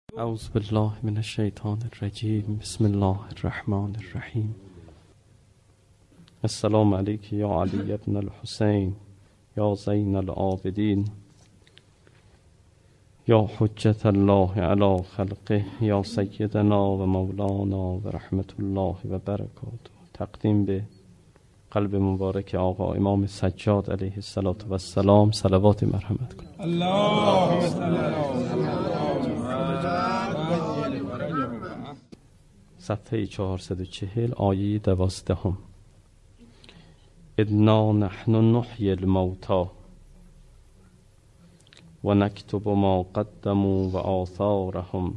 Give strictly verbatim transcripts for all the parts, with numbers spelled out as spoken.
اعوذ بالله من الشیطان الرجیم. بسم الله الرحمن الرحیم. السلام علیک یا علی ابن الحسین یا زین العابدین یا حجت الله علی خلقه یا سیدنا و مولانا و رحمت الله و برکاته. تقدیم به قلب مبارک آقا امام سجاد علیه السلام صلوات مرحمت کن. اللهم صل علی صفحه چهارصد و چهل آیه دوازدهم. انا نحن نحیی الموتی و نکتب ما قدموا و آثارهم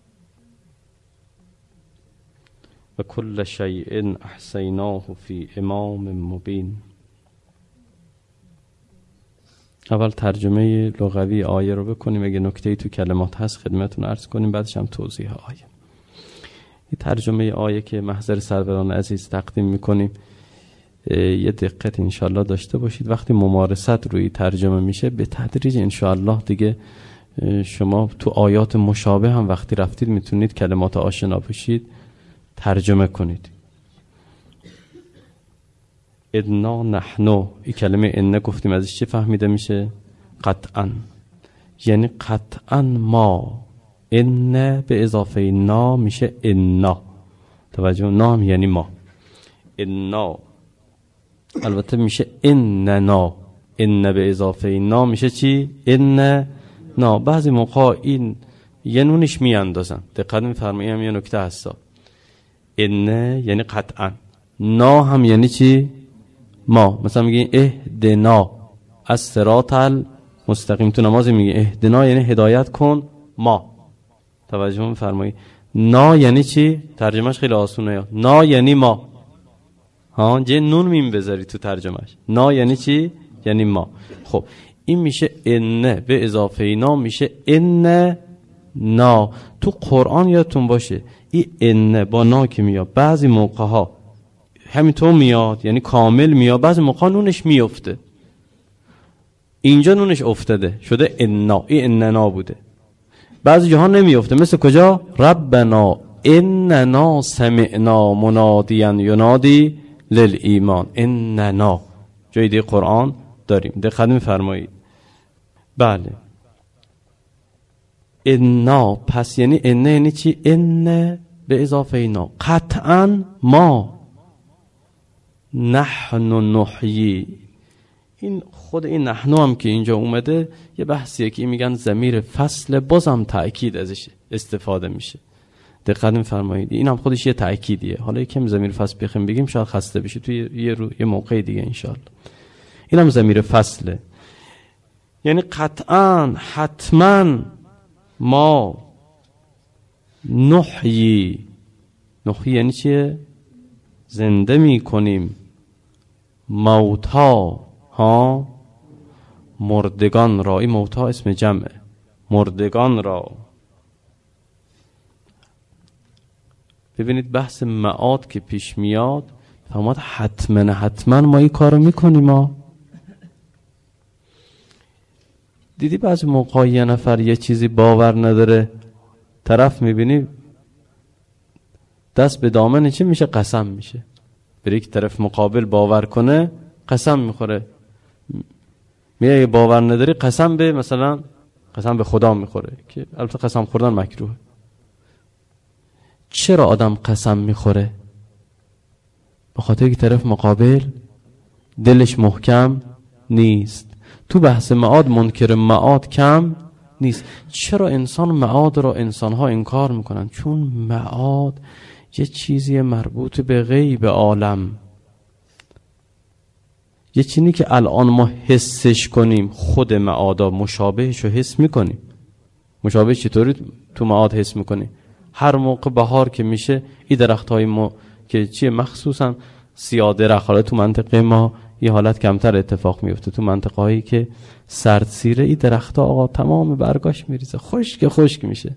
و کل شیء احصیناه فی امام مبین. اول ترجمه لغوی آیه رو بکنیم، اگه نکته‌ای تو کلمات هست خدمتتون عرض کنیم، بعدش هم توضیح آیه. این ترجمه آیه که محضر سروران عزیز تقدیم میکنیم یه دقت انشالله داشته باشید. وقتی ممارست روی ترجمه میشه به تدریج انشالله دیگه شما تو آیات مشابه هم وقتی رفتید میتونید کلمات آشنا بشید ترجمه کنید. انا نحنو، این کلمه انه گفتیم ازش چی فهمیده میشه؟ قطعا، یعنی قطعا ما. انه به اضافه نا میشه انا. توجه، نام یعنی ما. انا البته میشه اننا. ان به اضافه نا میشه چی؟ ان نا. بعضی موقع این یه نونش میاندازن، دقت میفرمایید، هم یه نکته هستا. انه یعنی قطعا، نا هم یعنی چی؟ ما. مثلا میگه اهدنا از صراط المستقیم، تو نماز میگه اهدنا یعنی هدایت کن ما. توجه میفرمایید. نا یعنی چی؟ ترجمهش خیلی آسونه. نا یعنی ما. ها جه نون میم بذاری تو ترجمهش. نا یعنی چی؟ یعنی ما. خب این میشه انه به اضافه نا میشه ان نا. تو قرآن یادتون باشه این انه با نا که میاد بعضی موقع ها همینطور میاد، یعنی کامل میاد، بعضی موقع نونش میفته. اینجا نونش افتاده شده انا، این اننا بوده. بعضی جاها نمیفته، مثل کجا؟ ربنا اننا سمعنا منادیا ینادی للایمان. اننا جای دیگه قرآن داریم، دقت میفرمایید. بله انا، پس یعنی انه یعنی چی؟ انه به اضافه اینا قطعا ما. نحن نحیی، این خود این نحنو هم که اینجا اومده یه بحثیه که میگن ضمیر فصل، بازم تأکید ازش استفاده میشه. دقت میفرمایید، این هم خودش یه تأکیدیه. حالا یکم ضمیر فصل بخیم بگیم شاید خسته بشه توی یه رو یه موقع دیگه انشالله. این هم ضمیر فصله، یعنی قطعا حتما ما نحیی. نحیی یعنی چیه؟ زنده میکنیم. موتا، ها مردگان را. این موتا اسم جمعه، مردگان را. ببینید بحث معاد که پیش میاد فرمود حتما حتما ما این کارو میکنیم. ما دیدی بعضی موقع یه نفر یه چیزی باور نداره، طرف میبینی دست به دامن چی میشه؟ قسم میشه. بری که طرف مقابل باور کنه قسم میخوره. میگه باور نداری قسم به مثلا قسم به خدا میخوره، که البته قسم خوردن مکروه. چرا آدم قسم میخوره؟ به خاطر که طرف مقابل دلش محکم نیست. تو بحث معاد منکر معاد کم نیست. چرا انسان معاد را انسانها انکار میکنن؟ چون معاد یه چیزی مربوط به غیب عالم، یه چیزی که الان ما حسش کنیم. خود معادا مشابهش رو حس میکنیم. مشابه چطوری تو معاد حس میکنیم؟ هر موقع بهار که میشه این درخت های ما که چیه مخصوصا سیاه درخت، حالا تو منطقه ما یه حالت کمتر اتفاق میفته، تو منطقه هایی که سرد سیره این درخت ها آقا تمام برگاش میریزه، خشک خشک میشه.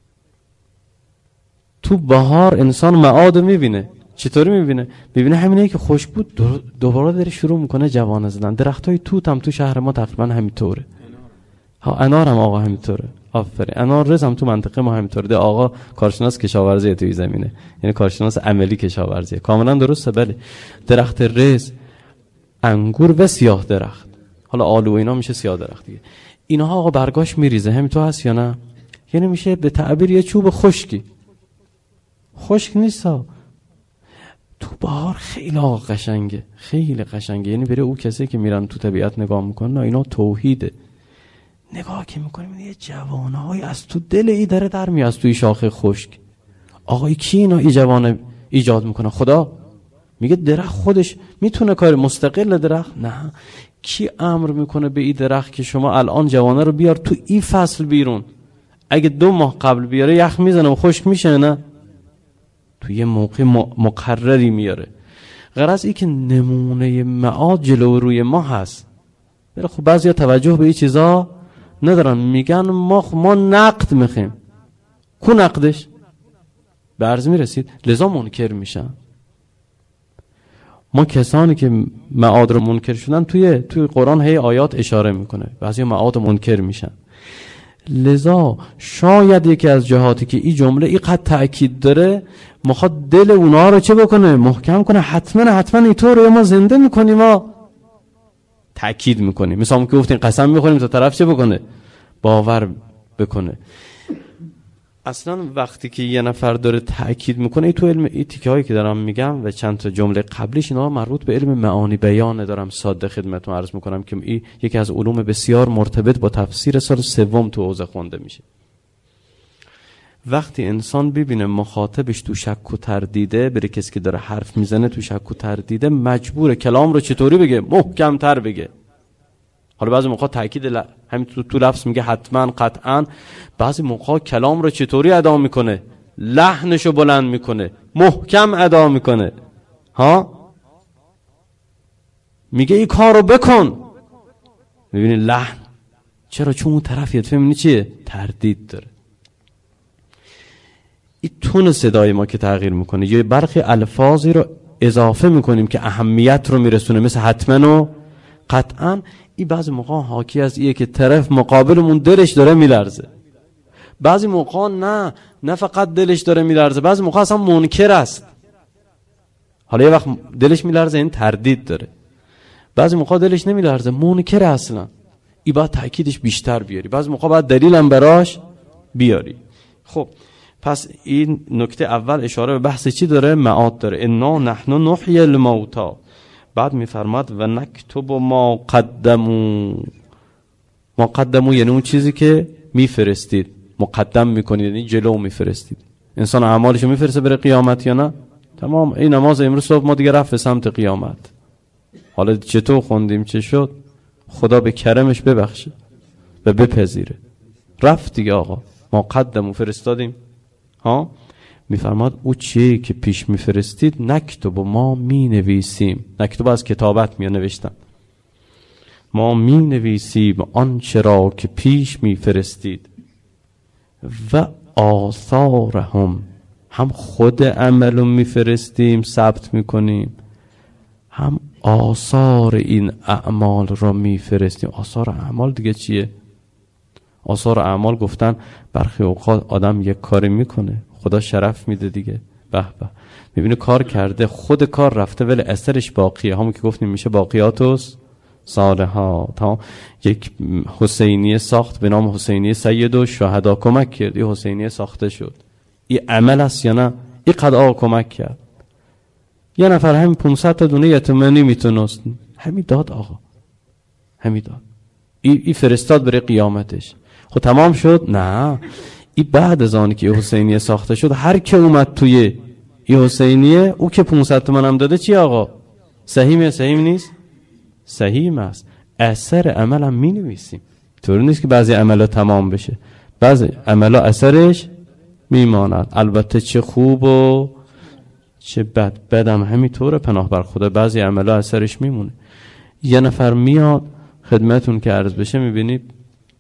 تو بهار انسان معاد میبینه. چطوری میبینه؟ میبینه همینه که خشک بود دوباره داره شروع میکنه جوانه زدن. درخت های توت هم تو شهر ما تقریبا همینطوره. ها انار هم آقا همینطوره. آفرین. اناررز هم تو منطقه ما همینطوره. آقا کارشناس کشاورزی توی زمینه، یعنی کارشناس عملی کشاورزی. کاملا درسته. بله درخت رز، انگور و سیاه درخت، حالا آلو و اینا میشه سیاه درخت دیگه، اینها آقا برگاش میریزه، همینطور هست یا نه؟ یعنی میشه به تعبیر یه چوب خشکی. خشک نیست ها، تو بهار خیلی آقا قشنگه، خیلی قشنگه. یعنی بره او کسی که میرن تو طبیعت نگاه میکنن، نه اینا توحیده. نگاه که میکنیم یه جوانهایی از تو دل ای داره در میاد، از توی شاخه خشک. آقا کی اینا ای جوانه ایجاد میکنه؟ خدا. میگه درخت خودش میتونه کار مستقل درخت؟ نه. کی امر میکنه به این درخت که شما الان جوانه رو بیار تو این فصل بیرون؟ اگه دو ماه قبل بیاره یخ میزنه و خشک میشه، نه تو یه موقع مقرری میاره. غرض ای که نمونه معاد جلو روی ما هست. بله خب بعضیا توجه به این چیزا ندارن، میگن ما ما نقد میخیم. کو نقدش؟ به عرض میرسید، لذا منکر میشن. ما کسانی که معاد رو منکر شدن توی توی قرآن هی آیات اشاره میکنه، بعضی معاد منکر میشن. لذا شاید یکی از جهاتی که این جمله اینقدر تأکید داره میخواد دل اونا رو چه بکنه؟ محکم کنه. حتما حتما اینطوره، ما زنده میکنیم، ما تأکید میکنیم. مثلا که گفتین قسم میخوریم تا طرف چه بکنه؟ باور بکنه. اصلا وقتی که یه نفر داره تأکید میکنه، ای تو علم ای تیکه هایی که دارم میگم و چند تا جمله قبلیش، اینا مربوط به علم معانی بیان دارم ساده خدمتتون عرض میکنم که ای یکی از علوم بسیار مرتبط با تفسیر سال سوم تو حوزه خونده میشه. وقتی انسان ببینه مخاطبش تو شک و تردیده، بره کسی که داره حرف میزنه تو شک و تردیده، مجبوره کلام رو چطوری بگه؟ محکم تر بگه. حالا بعضی موقع تاکید ل... همین تو, تو لفظ میگه حتما قطعا، بعضی موقع کلام رو چطوری ادا میکنه؟ لحنشو بلند میکنه، محکم ادا میکنه. ها میگه این کارو بکن، میبینی لحن. چرا؟ چون اون طرف یه فهمینی چیه؟ تردید داره. این تون صدای ما که تغییر میکنه، یه برخی الفاظی رو اضافه میکنیم که اهمیت رو میرسونه، مثل حتما و قطعا. این بعضی موقع حاکی از ایه که طرف مقابلمون دلش داره میلرزه، بعضی موقع نه نه فقط دلش داره میلرزه، بعضی موقع اصلا منکر است. حالا یه وقت دلش میلرزه این تردید داره، بعضی موقع دلش نمیلرزه، منکر اصلا. این باید تأکیدش بیشتر بیاری، بعضی موقع باید دلیلم براش بیاری. خب پس این نکته اول اشاره به بحث چی داره؟ معاد داره. انا نحن نحیی الموتی. بعد میفرماد و نکتب ما قدمو. ما قدمو یعنی اون چیزی که میفرستید، مقدم میکنید، یعنی جلو میفرستید. انسان اعمالشو میفرسته بره قیامت یا نه؟ تمام. این نماز امروز صبح ما دیگه رفت به سمت قیامت. حالا چطور خوندیم چه شد؟ خدا به کرمش ببخشه و بپذیره. رفت دیگه آقا. ما قدمو فرستادیم. ها میفرماد او چیه که پیش میفرستید نکتب و ما می نویسیم. نکتب از کتابت می نوشتن. ما می نویسیم آنچه را که پیش میفرستید و آثارهم. هم خود عملو میفرستیم ثبت میکنیم، هم آثار این اعمال را میفرستیم. آثار اعمال دیگه چیه؟ آثار اعمال گفتن برخی اوقات آدم یک کاری میکنه خدا شرف میده دیگه، به به میبینه کار کرده، خود کار رفته ولی اثرش باقیه. همون که گفتیم میشه باقیاتوس صالحات. تا یک حسینیه ساخت به نام حسینیه سید و شهدا کمک کرد، این حسینیه ساخته شد. این عمل است یا نه؟ این قضا کمک کرد. یه نفر همین پانصد تا دونه یتیمانی میتونست همین داد آقا، همین داد. این ای فرستاد برای قیامتش. خب تمام شد؟ نه. این بعد از آنی که حسینیه ساخته شد، هر که اومد توی این حسینیه، او که پانصد تومن هم داده چی آقا؟ صحیحه؟ صحیح نیست؟ صحیح است. اثر عمل هم می نویسیم. طوری نیست که بعضی عملا تمام بشه، بعضی عملا اثرش میماند. البته چه خوب و چه بد، بدم همینطوره، پناه بر خدا. بعضی عملا اثرش میمونه. یه نفر میاد خدمتون که عرض بشه، میبینید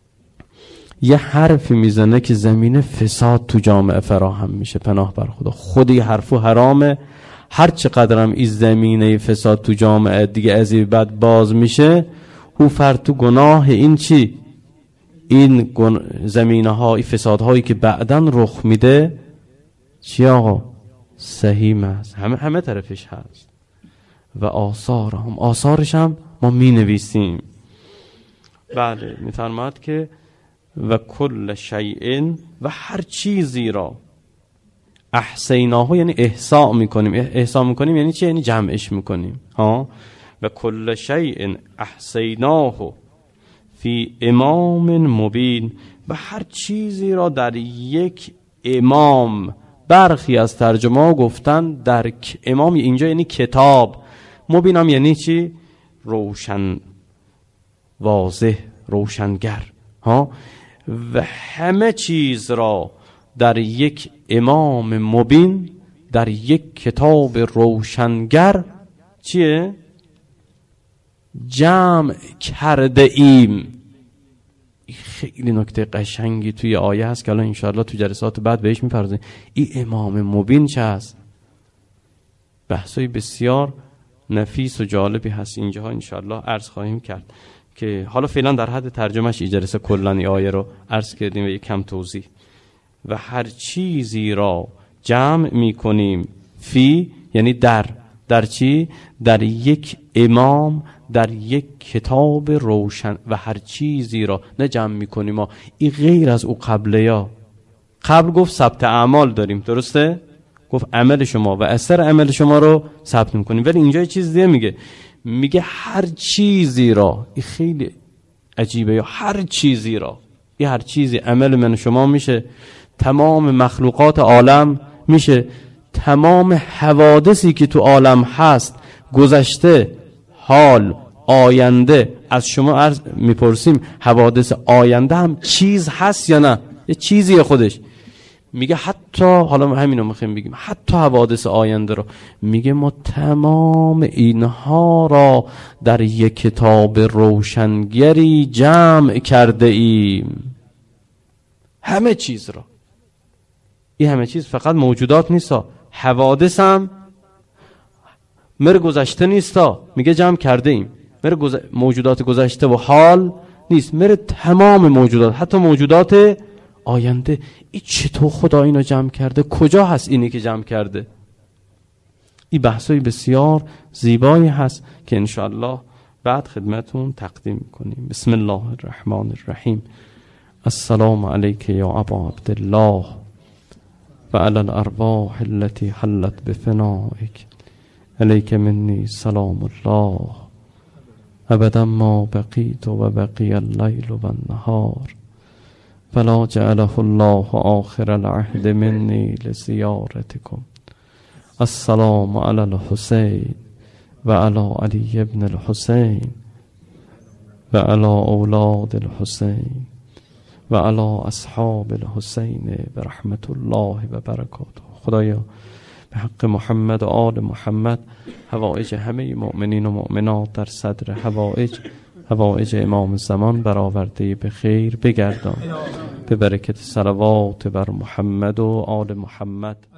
یه حرفی میزنه که زمینه فساد تو جامعه فراهم میشه، پناه بر خدا. خود این حرفو حرامه. هر چقدرم این زمینه فساد تو جامعه دیگه از این بعد باز میشه، او فرد تو گناه این چی؟ این زمینه ها، این فساد هایی که بعداً رخ میده چی آقا؟ سهیم است، همه همه طرفش هست. و آثار هم آثارش هم ما می نویسیم. بله میفرماد که و کل شیء و هر چیزی را احصیناه، یعنی احصاء میکنیم. احصاء میکنیم یعنی چی؟ یعنی جمعش میکنیم ها. و کل شیء احصیناه فی امام مبین، و هر چیزی را در یک امام. برخی از ترجمه گفتن در امام اینجا یعنی کتاب، مبینم یعنی چی؟ روشن، واضح، روشنگر ها. و همه چیز را در یک امام مبین، در یک کتاب روشنگر چیه؟ جمع کرده ایم. خیلی نکته قشنگی توی آیه هست که الان انشاءالله تو جلسات بعد بهش میپردازیم. این امام مبین چه هست؟ بحثای بسیار نفیس و جالبی هست اینجاها انشاءالله عرض خواهیم کرد که حالا فعلا در حد ترجمهش این جلسه کلا این آیه رو عرض کردیم و یک کم توضیح. و هر چیزی را جمع میکنیم فی، یعنی در در چی؟ در یک امام، در یک کتاب روشن. و هر چیزی را نه جمع میکنیم ما، این غیر از او قبله. یا قبل گفت ثبت اعمال داریم، درسته؟ گفت عمل شما و اثر عمل شما رو ثبت میکنیم. ولی اینجا یه چیز دیگه میگه، میگه هر چیزی را. این خیلی عجیبه. یا هر چیزی را، این هر چیزی عمل من شما میشه، تمام مخلوقات عالم میشه، تمام حوادثی که تو عالم هست، گذشته، حال، آینده. از شما عرض میپرسیم حوادث آینده هم چیز هست یا نه؟ یه چیزی خودش. میگه حتی، حالا همینو میخوایم بگیم، حتی حوادث آینده رو میگه ما تمام اینها را در یک کتاب روشنگری جمع کرده ایم. همه چیز را. این همه چیز فقط موجودات نیستا، حوادث هم مر گذشته نیستا، میگه جمع کرده ایم. مر گز... موجودات گذشته و حال نیست، مر تمام موجودات، حتی موجودات آینده. این چطور خدا اینو جمع کرده؟ کجا هست اینی که جمع کرده؟ این بحثای بسیار زیبایی هست که انشاءالله بعد خدمتون تقدیم کنیم. بسم الله الرحمن الرحیم. السلام علیک یا ابا عبدالله و علی الارواح التي حلت بفنائک، علیک منی سلام الله ابدا ما بقیت و بقی اللیل و النهار، فلا جعله الله آخر العهد منی لزیارتکم. السلام علی الحسین و علی علی ابن الحسین و علی اولاد الحسین و علی اصحاب الحسین برحمت الله و برکاته. خدایا به حق محمد و آل محمد حوائج همه مؤمنین و مؤمنات در صدر حوائج حوائج امام زمان برآورده به خیر بگردان، به برکت صلوات بر محمد و آل محمد.